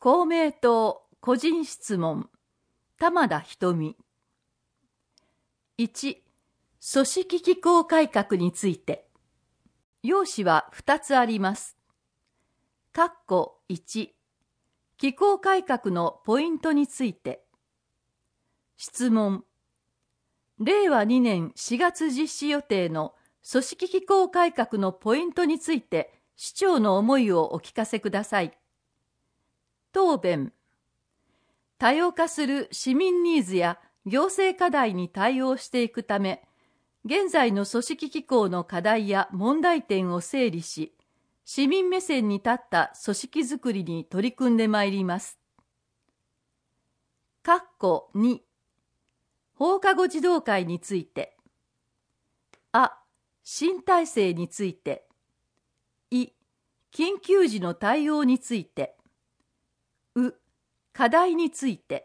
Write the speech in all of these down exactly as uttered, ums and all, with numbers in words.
公明党個人質問玉田瞳。いち、組織機構改革について。要旨はふたつあります。括弧いち、機構改革のポイントについて。質問。れいわにねんしがつ実施予定の組織機構改革のポイントについて市長の思いをお聞かせください。答弁。多様化する市民ニーズや行政課題に対応していくため、現在の組織機構の課題や問題点を整理し、市民目線に立った組織づくりに取り組んでまいります。括弧に、放課後児童会について。あ、新体制について。い、緊急時の対応について。う、課題について。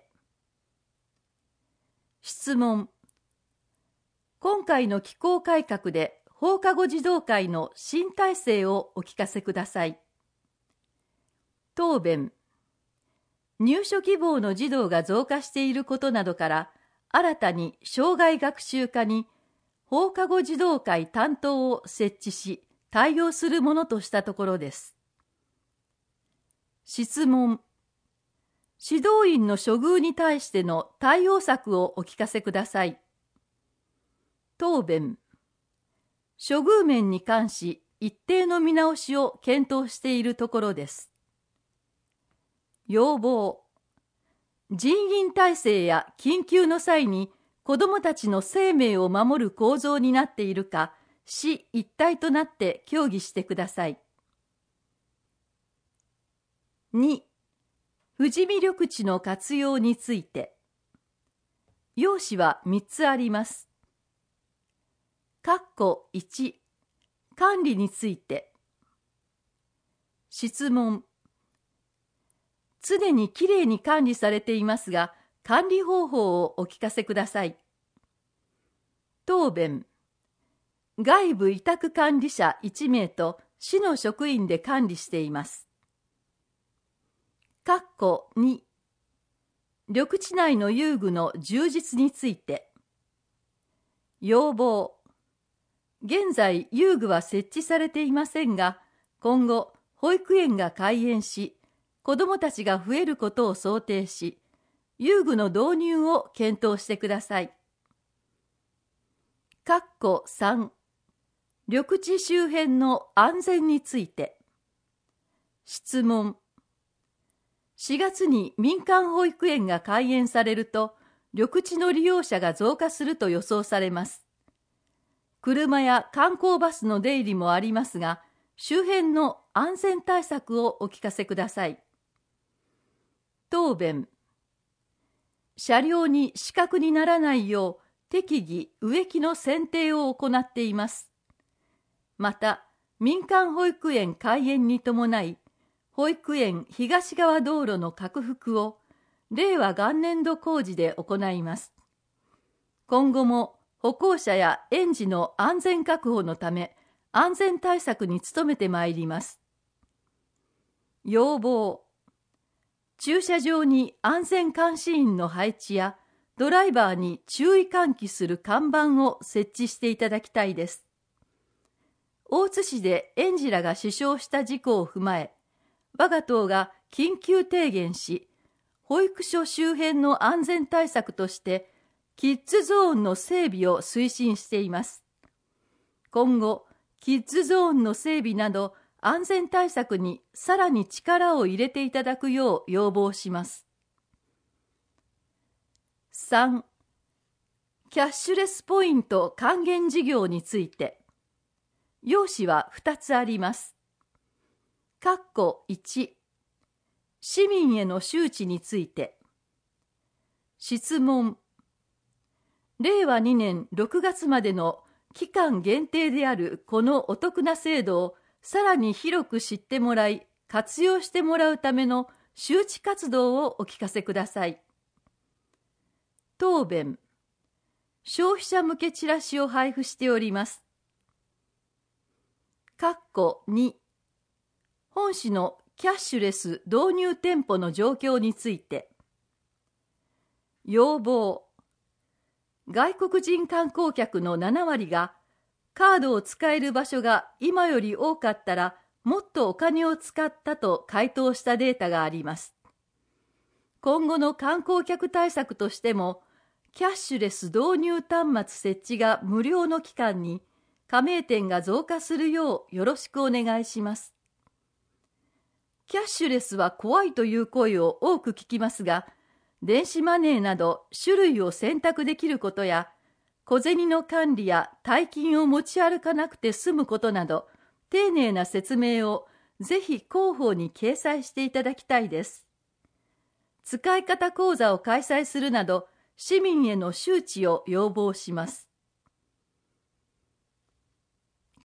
質問。今回の機構改革で放課後児童会の新体制をお聞かせください。答弁。入所希望の児童が増加していることなどから、新たに生涯学習課に放課後児童会担当を設置し、対応するものとしたところです。質問。指導員の処遇に対しての対応策をお聞かせください。答弁。処遇面に関し一定の見直しを検討しているところです。要望。人員体制や緊急の際に子どもたちの生命を守る構造になっているか、市一体となって協議してください。に、富士見緑地の活用について。要旨はみっつあります。括弧いち、管理について。質問。常にきれいに管理されていますが、管理方法をお聞かせください。答弁。外部委託管理者いちめいと市の職員で管理しています。括弧に、緑地内の遊具の充実について。要望。現在遊具は設置されていませんが、今後保育園が開園し、子どもたちが増えることを想定し、遊具の導入を検討してください。括弧さん、緑地周辺の安全について。質問。しがつに民間保育園が開園されると、緑地の利用者が増加すると予想されます。車や観光バスの出入りもありますが、周辺の安全対策をお聞かせください。答弁。車両に死角にならないよう適宜植木の剪定を行っています。また、民間保育園開園に伴い、保育園東側道路の拡幅をれいわ元年度工事で行います。今後も歩行者や園児の安全確保のため、安全対策に努めてまいります。要望。駐車場に安全監視員の配置やドライバーに注意喚起する看板を設置していただきたいです。大津市で園児らが死傷した事故を踏まえ、我が党が緊急提言し、保育所周辺の安全対策としてキッズゾーンの整備を推進しています。今後、キッズゾーンの整備など安全対策にさらに力を入れていただくよう要望します。さん、キャッシュレスポイント還元事業について。要旨はふたつあります。括弧いち、市民への周知について。質問。れいわにねんろくがつまでの期間限定であるこのお得な制度をさらに広く知ってもらい、活用してもらうための周知活動をお聞かせください。答弁。消費者向けチラシを配布しております。括弧に、本市のキャッシュレス導入店舗の状況について。要望。外国人観光客のななわりが、カードを使える場所が今より多かったらもっとお金を使ったと回答したデータがあります。今後の観光客対策としても、キャッシュレス導入端末設置が無料の期間に加盟店が増加するようよろしくお願いします。キャッシュレスは怖いという声を多く聞きますが、電子マネーなど種類を選択できることや、小銭の管理や大金を持ち歩かなくて済むことなど、丁寧な説明をぜひ広報に掲載していただきたいです。使い方講座を開催するなど、市民への周知を要望します。